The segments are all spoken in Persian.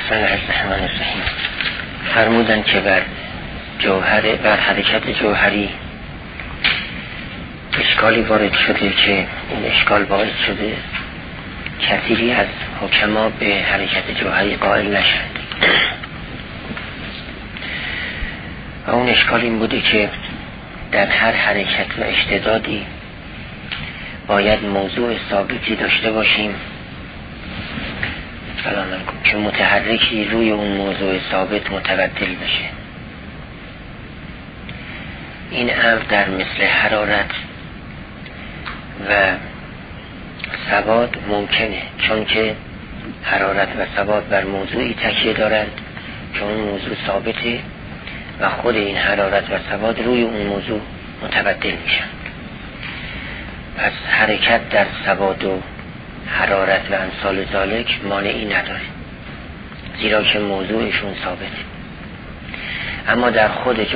بسم الله الرحمن الرحیم. فرمودن که بر حرکت جوهری اشکالی وارد شده که این اشکال باعث شده کثیری از حکما به حرکت جوهری قائل نشند و اون اشکال این بوده که در هر حرکت و اشتدادی باید موضوع ثابتی داشته باشیم که متحرکی روی اون موضوع ثابت متبدل بشه. این امر در مثل حرارت و ثبات ممکنه، چون که حرارت و ثبات بر موضوعی تکیه دارند که اون موضوع ثابته و خود این حرارت و ثبات روی اون موضوع متبدل میشن. پس حرکت در ثبات و حرارت و امثال ذالک مانعی نداره، زیرا که موضوعشون ثابته. اما در خود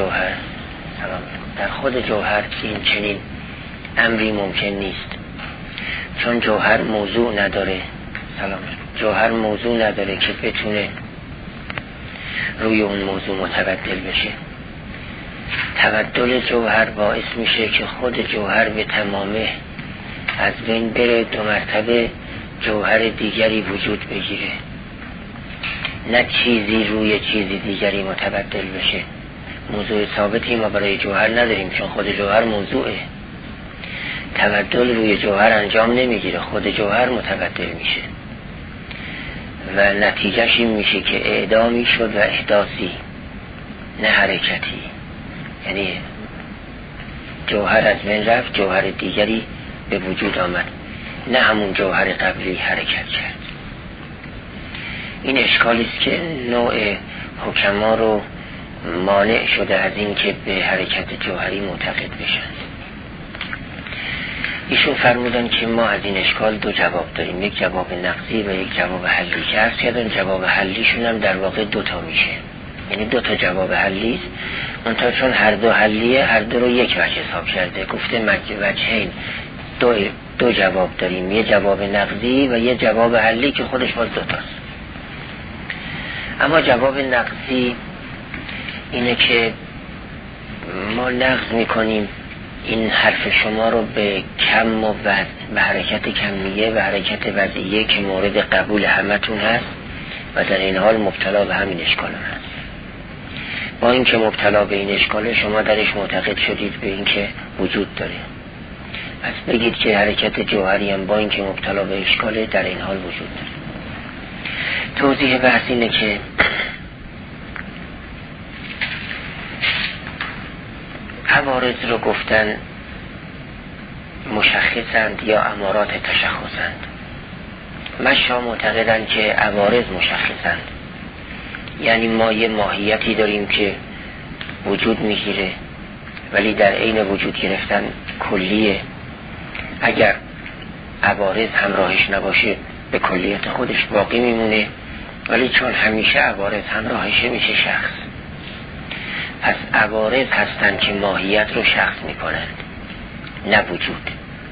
جوهر این چنین امری ممکن نیست، چون جوهر موضوع نداره. جوهر موضوع نداره که بتونه روی اون موضوع متبدل بشه. تبدل جوهر باعث میشه که خود جوهر به تمامه از بین بره، 2 مرتبه جوهر دیگری وجود بگیره، نه چیزی روی چیزی دیگری متبدل بشه. موضوع ثابتی ما برای جوهر نداریم، چون خود جوهر موضوعه. تبدل روی جوهر انجام نمیگیره، خود جوهر متبدل میشه و نتیجهش این میشه که اعدامی شد و احداثی، نه حرکتی. یعنی جوهر از بین رفت، جوهر دیگری به وجود آمد، نه همون جوهر قبلی حرکت کرد. این اشکالی است که نوع حکما رو مانع شده از این که به حرکت جوهری معتقد بشن. ایشون فرمودن که ما از این اشکال 2 جواب داریم، یک جواب نقضی و یک جواب حلی، که عرض کردن جواب حلیشون هم در واقع 2 تا میشه، یعنی 2 تا جواب حلی است. منتها چون هر 2 حلیه، هر 2 رو یک وجه حساب کرده، گفته وجهین، 2 جواب داریم، یه جواب نقضی و یه جواب حلی که خودش باز 2 تاست. اما جواب نقضی اینه که ما نقض میکنیم این حرف شما رو به کم و وزن، به حرکت کمیه و حرکت وضعیه که مورد قبول همتون هست و در این حال مبتلا به همین اشکال هست. با اینکه مبتلا به این اشکاله، شما درش معتقد شدید به اینکه وجود داره. پس بگید که حرکت جوهری هم با اینکه مبتلا به اشکاله در این حال وجود داره. توضیح بحث اینه که عوارض رو گفتن مشخصند یا امارات تشخصند. مشا معتقدن که عوارض مشخصند، یعنی ما یه ماهیتی داریم که وجود میگیره ولی در عین وجود گرفتن کلیه. اگر عوارض همراهش نباشه به کلیت خودش باقی میمونه، ولی چون همیشه عوارض همراهش میشه شخص. پس عوارض هستن که ماهیت رو شخص میکنند، نه وجود.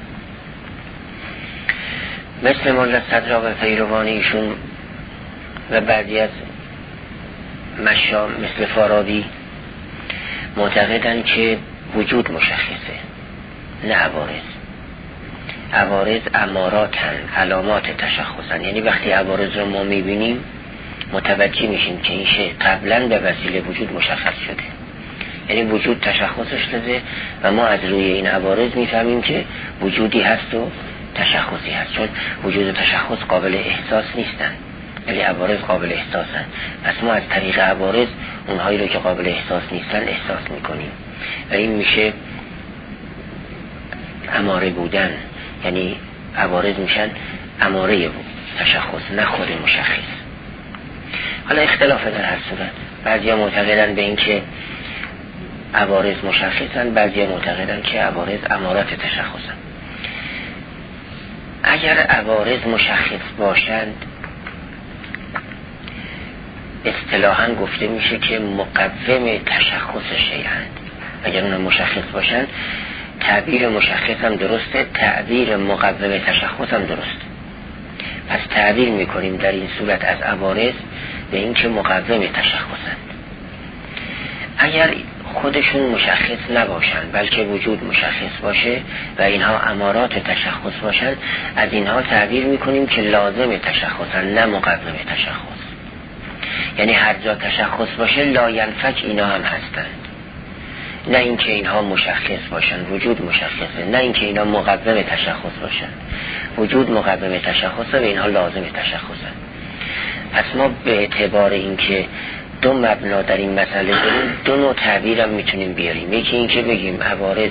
مثل ملا صدرا و پیروان ایشون و بعضی از مشا مثل فارابی معتقدن که وجود مشخصه، نه عوارض. عوارض اماراتن، علامات تشخصن. یعنی وقتی عوارض رو ما میبینیم متوجه میشیم که این شی قبلا به وسیله وجود مشخص شده، یعنی وجود تشخصش داده و ما از روی این عوارض میفهمیم که وجودی هست و تشخصی هست، چون وجود و تشخص قابل احساس نیستن ولی عوارض قابل احساسن. پس ما از طریق عوارض اونهایی رو که قابل احساس نیستن احساس میکنیم و این میشه اماره بودن. یعنی عوارض میشن اماره تشخص، نه خود مشخص. حالا اختلاف در هر صورت، بعضیا معتقدن به این که عوارض مشخصن، بعضیا معتقدن که عوارض امارات تشخصن. اگر عوارض مشخص باشند اصطلاحاً گفته میشه که مقوم تشخص شیئند. اگر اون مشخص باشند تعبیر مشخص هم درسته، تعبیر مقوم تشخص هم درسته. پس تعبیر میکنیم در این صورت از عوارض به این که مقوم تشخصند. اگر خودشون مشخص نباشن بلکه وجود مشخص باشه و اینها امارات تشخص باشن، از اینها تعبیر میکنیم که لازم تشخصن نه مقوم تشخص. یعنی هر جا تشخص باشه لاینفک اینا هم هستند، نه اینکه اینها مشخص باشن وجود مشخصه، نه اینکه اینا مقوم تشخص باشن وجود مقوم تشخصه و اینها لازم تشخصن. پس ما به اعتبار اینکه دو مبنا در این مسئله داریم، دو نوع تعبیر هم میتونیم بیاریم. یکی این که بگیم عوارض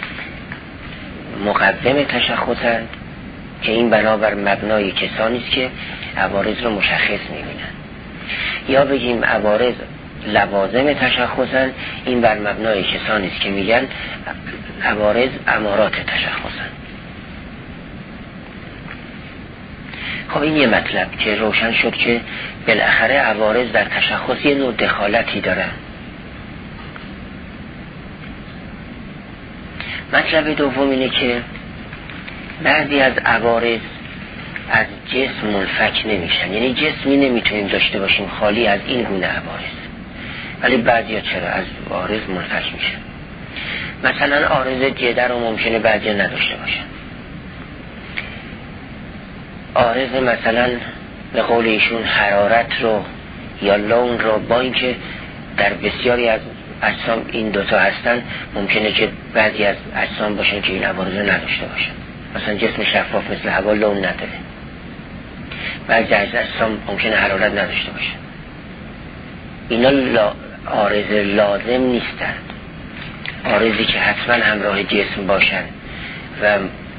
مقوم تشخصند که این بنابر مبنای کسانی است که عوارض رو مشخص میبینن، یا بگیم عوارض لوازم تشخصند، این بر مبنای کسانی است که میگن عوارض امارات تشخصند. خب این یه مطلب که روشن شد که بالاخره عوارض در تشخص یه نوع دخالتی دارن. مطلب دوم اینه که بعضی از عوارض از جسم منفک نمیشن، یعنی جسمی نمیتونیم داشته باشیم خالی از این گونه عوارض، ولی بعضی ها چرا از عارض منفک میشن. مثلا عارض جده رو ممکنه بعضی ها نداشته باشن. عارض مثلا به قول ایشون حرارت رو یا لون رو، با اینکه در بسیاری از اجسام این دوتا هستن، ممکنه که بعضی از اجسام باشن که این عوارض رو نداشته باشن. مثلا جسم شفاف مثل هوا لون نداره، بعضی از اجسام ممکنه حرارت نداشته باشن. اینا عارض لازم نیستند، عارضی که حتما همراه جسم باشن و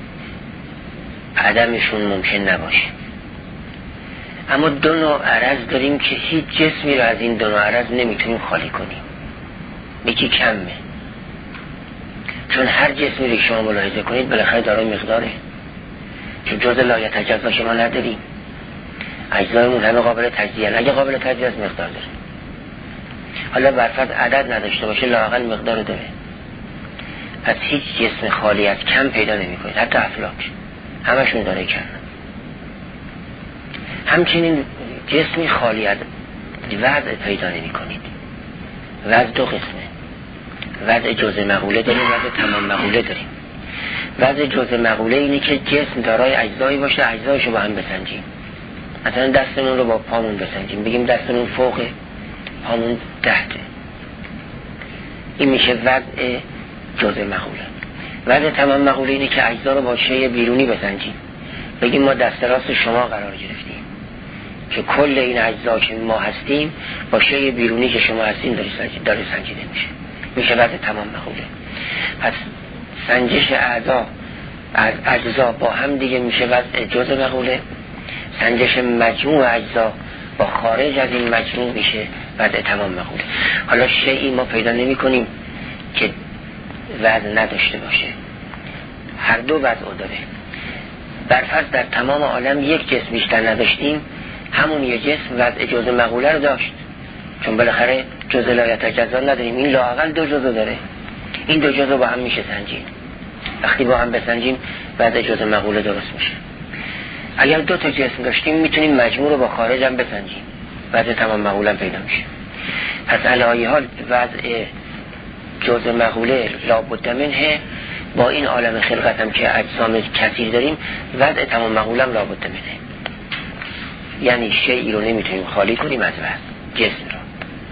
عدمشون ممکن نباشه. اما دو نوع عرض داریم که هیچ جسمی رو از این دو نوع عرض نمیتونیم خالی کنیم. یکی کمه، چون هر جسمی رو شما ملاحظه کنید بالاخره دارای مقداره، چون جز لایتجزا شما نداریم، اجزایمون همه قابل تجزیه، اگه قابل تجزیه از مقدار داره. حالا برفرض عدد نداشته باشه لااقل مقدار داره. پس هیچ جسم خالی از کم پیدا نمی کنید، حتی افلاک همشون داره کم. همچنین جسمی خالی از وضع پیدا نمی کنید. وضع دو قسمه، وضع جزء مقوله داریم، وضع تمام مقوله داریم. وضع جزء مقوله اینه که جسم دارای اجزایی باشه، اجزایشو با هم بسنجیم. مثلا دستمون رو با پامون بسنجیم، بگیم دستمون فوقه، پامون تحته. این میشه وضع جزء مقوله. وضع تمام مقوله اینه که اجزا رو با شیء بیرونی بسنجیم، بگیم ما دست راست شما قرار گرفتیم که کل این اجزا که ما هستیم با شیء بیرونی که شما هستیم داره سنجیده میشه، میشه وضع تمام مقوله. پس سنجش اعضا از اجزا با هم دیگه میشه وضع جزء مقوله. سنجش مجموع اجزا با خارج از این مجموع میشه وضع تمام مقوله. حالا شیئی ما پیدا نمی کنیم که وضع نداشته باشه، هر دو وضع داره. برفرض در تمام عالم یک جسم بیشتر نداشتیم، همون یک جسم وضع جزء مقوله رو داشت، چون بالاخره جزء لایتجزا نداریم، این لااقل دو جزء داره. این دو جزء با هم میشه سنجید، وقتی با هم بسنجیم وضع جزء مقوله درست میشه. اگر دو تا جسم داشتیم میتونیم مجموع رو با خارج هم بسنجیم، وضع تمام مقوله پیدا میشه. پس علی حال وضع جزء مقوله لابد منه، با این عالم خلقت هم که اجسام کثیر داریم وضع تمام مقوله هم لابد منه. یعنی شیئی رو نمیتونیم خالی کنیم از وضع جسم رو.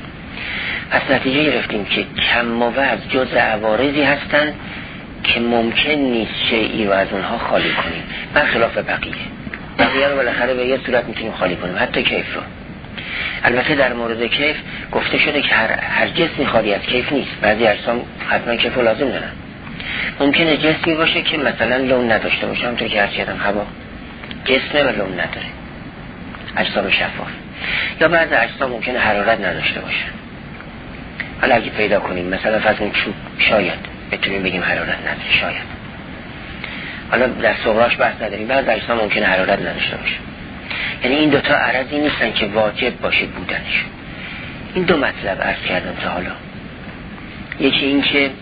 پس نتیجه گرفتیم که کم و وضع جزء عوارضی هستن که ممکن نیست شیئی رو از اونها خالی کنیم، برخلاف بقیه رو بالاخره به یه صورت میتونیم خالی کنیم، حتی کیف رو. البته در مورد کیف گفته شده که هر جسمی خالی از کیف نیست، بعضی اجسام حتما کیف رو لازم دارن. ممکنه جسمی باشه که مثلا لون نداشته باشه، همونطور که هرچی آدم هوا جسمه و لون نداره، اجسام شفاف. یا بعضی اجسام ممکنه حرارت نداشته باشه. حالا اگه پیدا کنیم مثلا فرض کنیم چوب، شاید بتونیم بگیم حرارت نداره، شاید. حالا در صغراش بحث نداریم، بعضی اجسام ممکنه حرارت نداشته باشه. یعنی این دوتا عرضی نیستن که واجب باشه بودنش. این دو مطلب عرض کردم تا حالا. یکی این که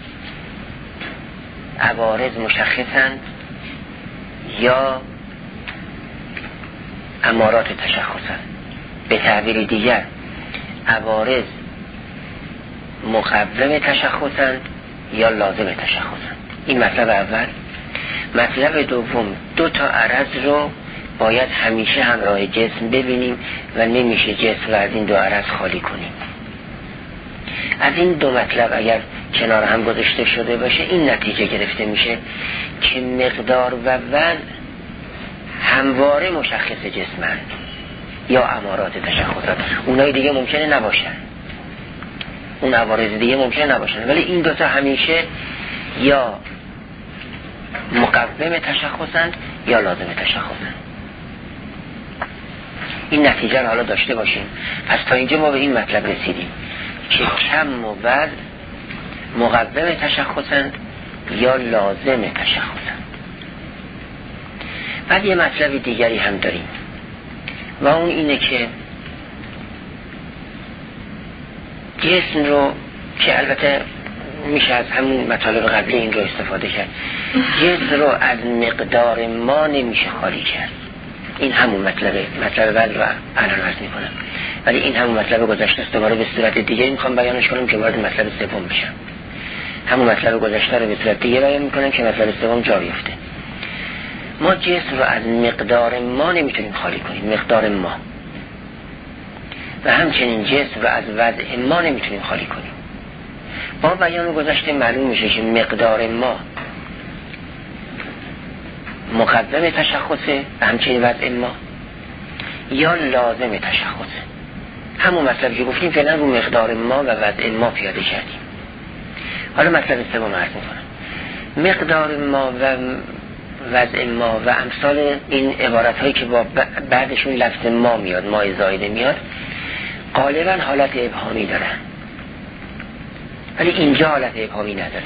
عوارض مشخصند یا امارات تشخصند. به تعبیر دیگر عوارض مقوم تشخصند یا لازم تشخصند. این مطلب اول. مطلب دوم، دو تا عرض رو باید همیشه همراه جسم ببینیم و نمیشه جسم رو از این دو عرض خالی کنیم. از این دو مطلب اگر کنار هم گذاشته شده باشه این نتیجه گرفته میشه که مقدار و وزن همواره مشخص جسمند یا امارات تشخصات. اونای دیگه ممکنه نباشن، اون عوارض دیگه ممکنه نباشن، ولی این دوتا همیشه یا مقوم تشخصند یا لازم تشخصند. این نتیجه رو حالا داشته باشیم. پس تا اینجا ما به این مطلب رسیدیم که کم و وزن مقوم تشخصند یا لازم تشخصند. بعد یه مطلب دیگری هم داریم و اون اینه که جسم رو، که البته میشه از همون مطالب قبلی این رو استفاده کرد، جسم رو از مقدار ما نمیشه خالی کرد. این همون مطلب بعد رو الان عرض میکنم، ولی این همون مطلب گذشته است. دوباره به صورت دیگه میخوام بیانش کنم که وارد مطلب سوم بشم. همون مطلب گذشته رو به صورت دیگه بیان میکنم که مطلب سوم جا بیفته. ما جسم رو از مقدار ما نمیتونیم خالی کنیم، مقدار ما، و همچنین جسم رو از وضع ما نمیتونیم خالی کنیم. با بیان گذشته معلوم میشه که مقدار ما مقدم تشخصه و همچنین وضع ما یا لازم تشخصه. همون مطلب که گفتیم فعلا رو مقدار ما و وضع ما پیاده کردیم. حالا مطلب سوم عرض میکنم. مقدار ما و وضع ما و امثال این عبارت هایی که با بعدشون لفظ ما میاد، ما زائده میاد، غالبا حالت ابهامی دارن، ولی اینجا حالت ابهامی نداره.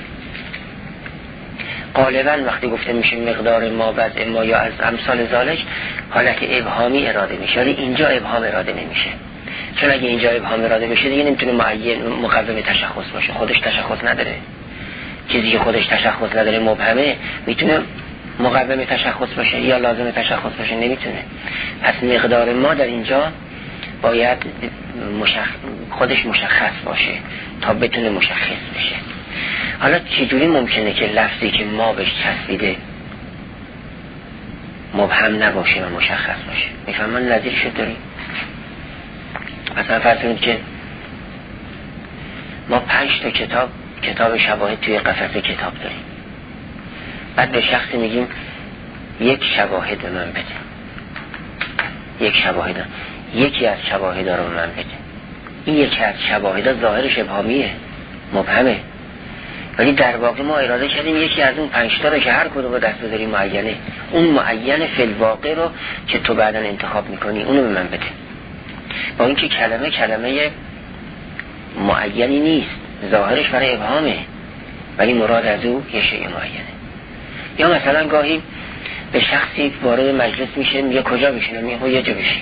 غالبا وقتی گفته میشه مقدار ما، وضع ما یا از امثال ذالک، حالت ابهامی اراده میشه، ولی اینجا ابهام اراده نمیشه. چون اگه اینجا ابهام اراده بشه دیگه نمیتونه معین مقوم تشخص باشه. خودش تشخص نداره. چیزی که خودش تشخص نداره مبهمه، میتونه مقوم تشخص باشه یا لازم تشخص باشه؟ نمیتونه. پس مقدار ما در اینجا باید خودش مشخص باشه تا بتونه مشخص بشه. حالا چجوری ممکنه که لفظی که ما بهش چسبیده مبهم نباشه و مشخص باشه؟ میفهمن نظیرشو داریم. مثلا فرض کنید که ما 5 تا کتاب شواهد توی قفسه کتاب داریم. بعد به شخصی میگیم یک شواهد به من بده، یک شواهد، یکی از شواهدها رو به من بده. این یکی از شواهدها ظاهرش ابهامیه، مبهمه، ولی در واقع ما اراده کردیم یکی از اون 5 تا رو که هر کدوم رو دست بذاری معینه، اون معین فی الواقع رو که تو بعداً انتخاب میکنی اونو به من بده. با اینکه کلمه معینی نیست، ظاهرش برای ابهامه، ولی مراد از او یه شیء معینه. یا مثلا گاهی به شخصی وارد مجلس میشه، میگه کجا بشینم؟ میگه یه جا بشین.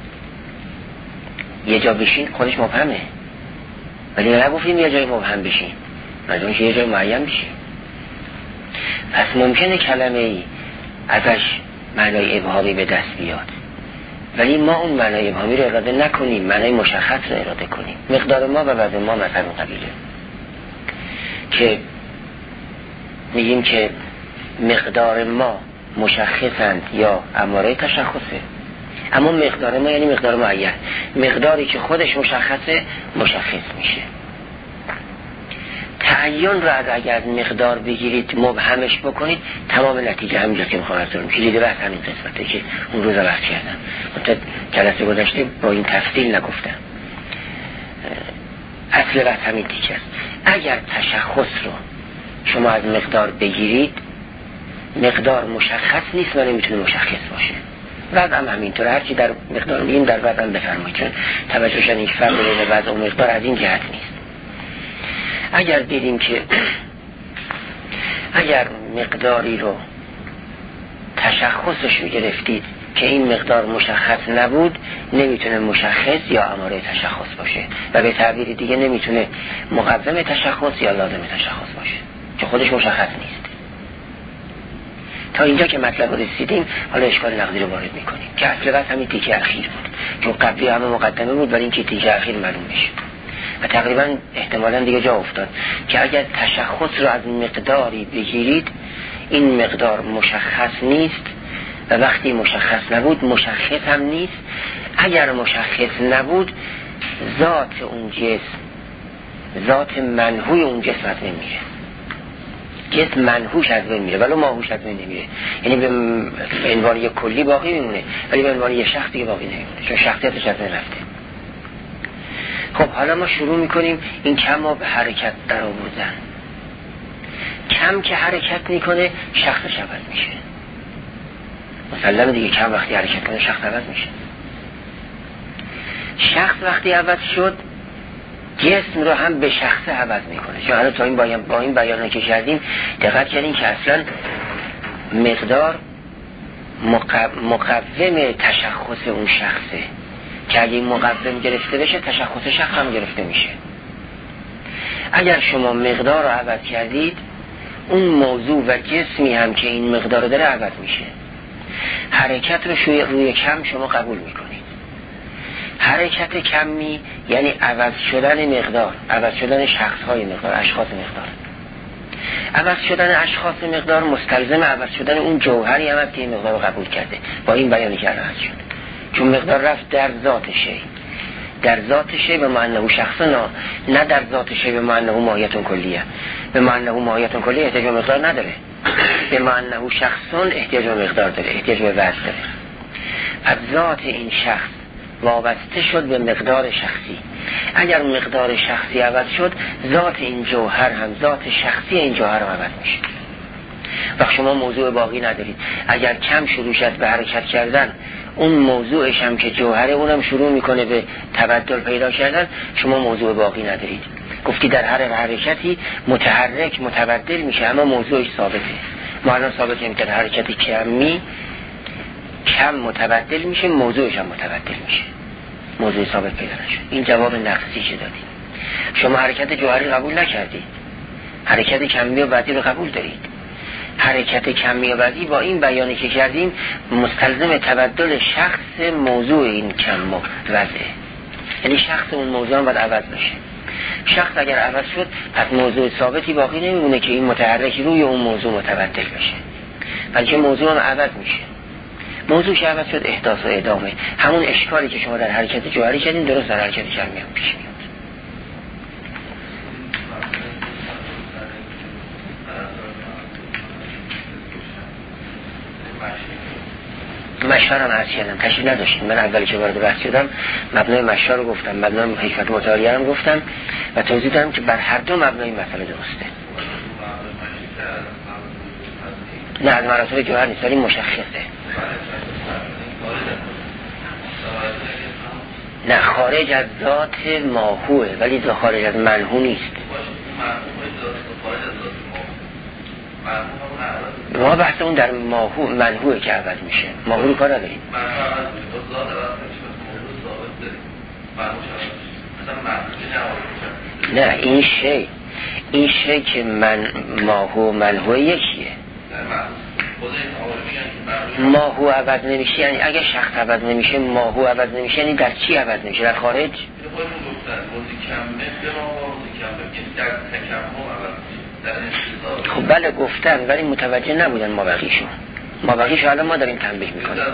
یه جا بشین خودش مبهمه، ولی نگفتیم یه جای مبهم بشین، مجبوریم که یه جای معین بشین. پس ممکنه کلمه ای ازش معنای ابهامی به دست بیاد، ولی ما اون معنای ابهامی رو اراده نکنیم، معنای مشخص رو اراده کنیم. مقدار ما و وزن ما مثلا قبیله که میگیم که مقدار ما مشخصند یا اماره تشخصه، اما مقدار ما یعنی مقدار معین، مقداری که خودش مشخصه مشخص میشه. تعین رو اگر مقدار بگیرید مبهمش بکنید، تمام نتیجه همینجاست که میخوام ارزم کلید بحث همین قسمته که اون روز وقت کردم. منتها جلسه گذشته با این تفصیل نگفتم. اصل بحث همین تیکه است. اگر تشخص رو شما از مقدار بگیرید، مقدار مشخص نیست و نمیتونه مشخص باشه. وضع هم همینطور، هرچی در مقدار میگیم در وضع هم بفرمایید، چون توجه شدن این فرق بین وضع و مقدار از این جهت نیست. اگر دیدیم که اگر مقداری رو تشخصش رو گرفتید که این مقدار مشخص نبود، نمیتونه مشخص یا اماره تشخص باشه و به تعبیر دیگه نمیتونه مقوم تشخص یا لازم تشخص باشه، که خودش مشخص نیست. تا اینجا که مطلب رسیدیم، حالا اشکال نقدی رو وارد میکنیم که اصل بس همین تیکه اخیر بود، چون قبلی همه مقدمه بود، ولی این که تیکه اخیر معلوم میشه و تقریبا احتمالاً دیگه جا افتاد که اگر تشخص رو از مقداری بگیرید، این مقدار مشخص نیست و وقتی مشخص نبود مشخص هم نیست. اگر مشخص نبود ذات اون جسم، ذات منهوی اون جسم از بین میره، جسم منهوش از بین میره ولو ماهوش از بین نمیره، یعنی به عنوان یک کلی باقی میمونه ولی به عنوان یک شخص دیگه باقی نمیمونه، چون شخصیتش از بین رفته. خب حالا ما شروع میکنیم این کم رو به حرکت در آوردن. کم که حرکت میکنه شخصش عوض میشه، مسلمه دیگه، کم وقتی حرکت کنه شخص عوض میشه. شخص وقتی عوض شد جسم رو هم به شخص عوض میکنه. چون حالا تا این با این بیانه که کردیم دقت کردیم که اصلا مقدار مقوم تشخص اون شخصه که اگه این مقوم گرفته بشه تشخص شخص هم گرفته میشه. اگر شما مقدار رو عوض کردید اون موضوع و جسمی هم که این مقدار رو داره عوض میشه. حرکت رو روی کم شما قبول میکنید. حرکت کمی یعنی عوض شدن مقدار، عوض شدن شخص‌های مقدار، اشخاص مقدار. عوض شدن اشخاص مقدار مستلزم عوض شدن اون جوهری هم که این مقدار رو قبول کرده. با این بیانی که عرض شد، چون مقدار رفت در ذات شی، در ذات شی به معنی شخصنا، نه در ذات شی به معنی ماهیت کلیه. به معنی ماهیت کلیه احتیاج به مقدار نداره، به معنی شخصون احتیاج به مقدار داره، احتیاج به وزن داره. از ذات این شخص وابسته شد به مقدار شخصی. اگر مقدار شخصی عوض شد ذات این جوهر هم ذات شخصی این جوهر هم عوض میشه. وقت شما موضوع باقی ندارید. اگر کم شروع شد به حرکت کردن، اون موضوعش هم که جوهره اونم شروع میکنه به تبدل پیدا کردن، شما موضوع باقی ندارید. گفتی در هر حرکتی متحرک متبدل میشه اما موضوعش ثابته. ما الان ثابتیم که در حرکت کمی کم متبدل میشه، موضوعش هم متبدل میشه، موضوع ثابت پیدا نشد. این جواب نقصی که دادیم. شما حرکت جوهری قبول نکردید، حرکت کمی و بعدی رو قبول دارید. حرکت کمی و بعدی با این بیانی که کردیم مستلزم تبدل شخص موضوع این کم و وضعه، یعنی شخص اون موضوع هم باید عوض بشه. شخص اگر عوض شد پس موضوع ثابتی باقی نمیمونه که این متحرکی روی اون موضوع متبدل بشه، بلکه موضوع هم عوض میشه. موضوع که عوض شد احداث و ادامه، همون اشکالی که شما در حرکت جوهری کردین درست در حرکت کمی هم پیش میاد. مشهر هم عرض کردم، تشریح نداشتیم. من اولی که وارد بحث شدم مبنای مشهر رو گفتم، مبنای حکمت متعالیه هم گفتم و توضیح دادم که بر هر دو مبنای مسئله درسته. نه از مراتب جوهر نیست، ولی مشخصه. نه خارج از ذات ماهوه ولی خارج از منهو نیست. ما بحث اون در ماهو منهوه که عوض میشه، ماهو رو کار نداریم. نه این شی که ماهو منهوه یکیه. ماهو عوض نمیشه یعنی اگه شخص عوض نمیشه ماهو عوض نمیشه، یعنی در چی عوض نمیشه؟ در خارج؟ خب بله گفتن ولی متوجه نبودن ما بقیشون الان ما داریم تنبیه میکنیم.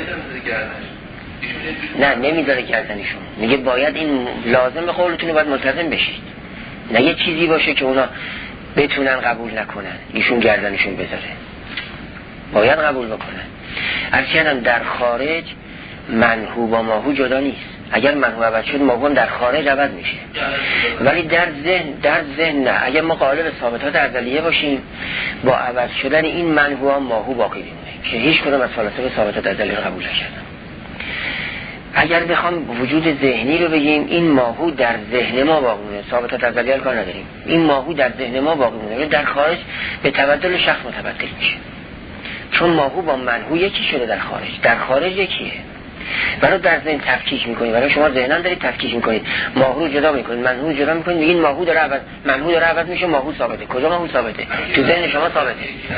نه نمیذاره گردنشون، میگه باید این لازم به قولتونه باید ملتزم بشید، نه یه چیزی باشه که اونا بتونن قبول نکنن ایشون گردنشون بذاره، باید قبول بکنن. البته در خارج منهو با ماهو جدا نیست. اگر منهو عوض شد ماهو در خارج عوض میشه، ولی در ذهن نه. اگر ما قالب ثابتات ازلیه باشیم با عوض شدن این منهو هم ماهو باقی میمونه که هیچ کدوم از فلاسفه ثابتات ازلیه رو قبول نکردن. اگر بخوام وجود ذهنی رو بگیم این ماهو در ذهن ما باقی میمونه، ثابتات ازلیه کار نداریم. این ماهو در ذهن ما باقی میمونه، در خارج به تبدل شخص متبدل میشه، چون ماهو با منهو یکی شده. در خارج یکیه. برای در ذهن تفکیک میکنید، برای شما ذهنا دارید تفکیک میکنید، ماهو رو جدا میکنید، منهو رو جدا میکنید، میگین ماهو داره عوض، منهو داره عوض میشه، ماهو ثابته. کجا ماهو ثابته؟ تو ذهن شما ثابته.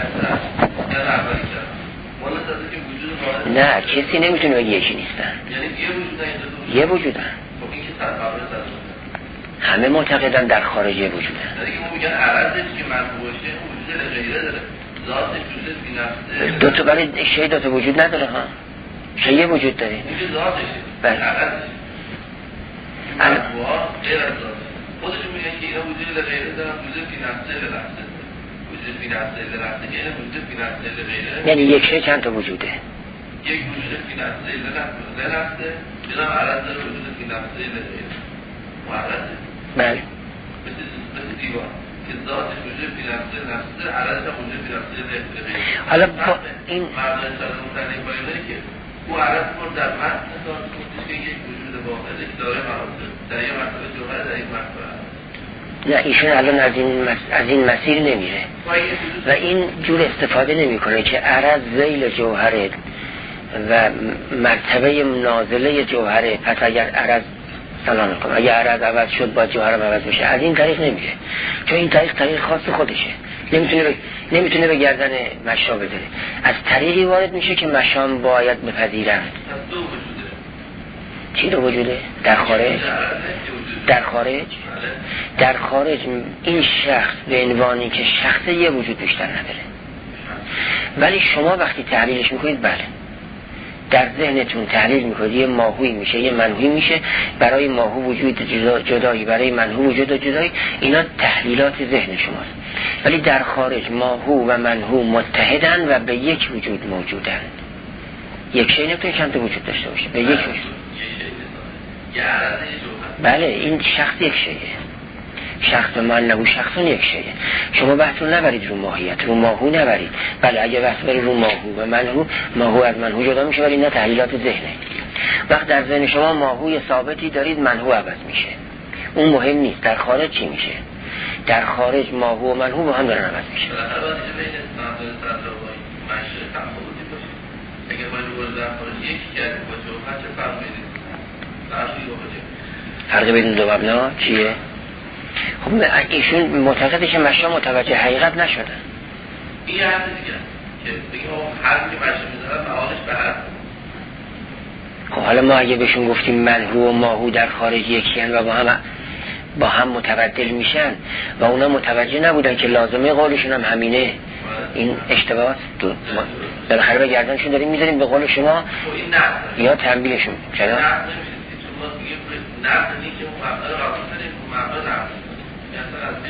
نه کسی نمیتونه بگه یکی نیستن، یه وجودن. همه معتقدن در خارج وجودن. میگن عرضش که منهو باشه وجود غیره داره، ذاتش وجود بی نفسه. دو تا ولی شی دو تا وجود نداره ها. شی وجود داره. میگه ذاتشه. بله. عرضش. منهوها غیر از ذات. خودشون میگن که اینا وجود غیره دارن، وجود بی نفسه لحظه. وجود بی نفسه لحظه یعنی وجود بی نفسه غیره. یعنی یک شی چند تا وجوده؟ یک وجود بی نفسه لحظه، اینا عرض داره وجود بی نفسه غیره. معرضه. بله. مثل دیوار. که ذاتش وجود بی نفسه عرض هم وجود بی نفسه غیره. حالا با این مبنای سلام متعلق با اینه که او عرض کن در متن ذات گفتش که یک وجود واحده که داره مراتب در یک مرتبه جوهر در یک مرتبه نه ایشون الان از این مسیر نمیره و این جور استفاده نمیکنه که عرض ذیل جوهره و مرتبه نازله جوهره. پس اگر عرض سلام علیکم اگر عرض عوض شد با جوهرم عوض میشه، از این طریق نمیره، چون این طریق خاص خودشه، نمیتونه به گردن مشا بذاره. از طریقی وارد میشه که مشام باید بپذیرن. چی دو وجوده؟ در خارج این شخص به عنوانی که شخص یه وجود بیشتر نداره، ولی شما وقتی تحلیلش میکنید بله در ذهنتون تحلیل میکنید یه ماهوی میشه یه منهوی میشه، برای ماهو وجود جدایی، برای منهو وجود جدایی، اینا تحلیلات ذهن شماست. ولی در خارج ماهو و منهو متحدن و به یک وجود موجودن. یک شی نمیتونه چند تا وجود داشته باشه، به یک وجود. بله این شخص یک شیه، شخص من نبود شخصون یک شیه. شما بحث رو نبرید رو ماهیت، رو ماهو نبرید. بله اگه بحث برید رو ماهو و منهو، ماهو از منهو جدا میشه، ولی نه تحلیلات ذهنه. وقت در ذهن شما ماهوی ثابتی دارید، منهو عوض میشه، اون مهم نیست. در خارج چی میشه؟ در خارج ماهو و منهو با هم دارن عوض میشه. اگه باید رو در خارج یکی کرده با جوهر چه فرق میدید؟ فرق بین دو مبنا چیه؟ خب ایشون معتقده که مشا متوجه حقیقت نشدن. این یه حرف دیگه که بگیم حرفی که مشا میزنن معالش به حرف. خب حالا ما اگه بهشون گفتیم منهو و ماهو در خارج یکی هن و با هم متبدل میشن و اونا متوجه نبودن که لازمه قولشون هم همینه، این اشتباهات بالاخره به گردنشون داریم میذاریم به قول شما یا تنبیهشون. چرا؟ نقد نیست که اون مبنا رو قبول کنیم، اون مبنا نقد یعنی از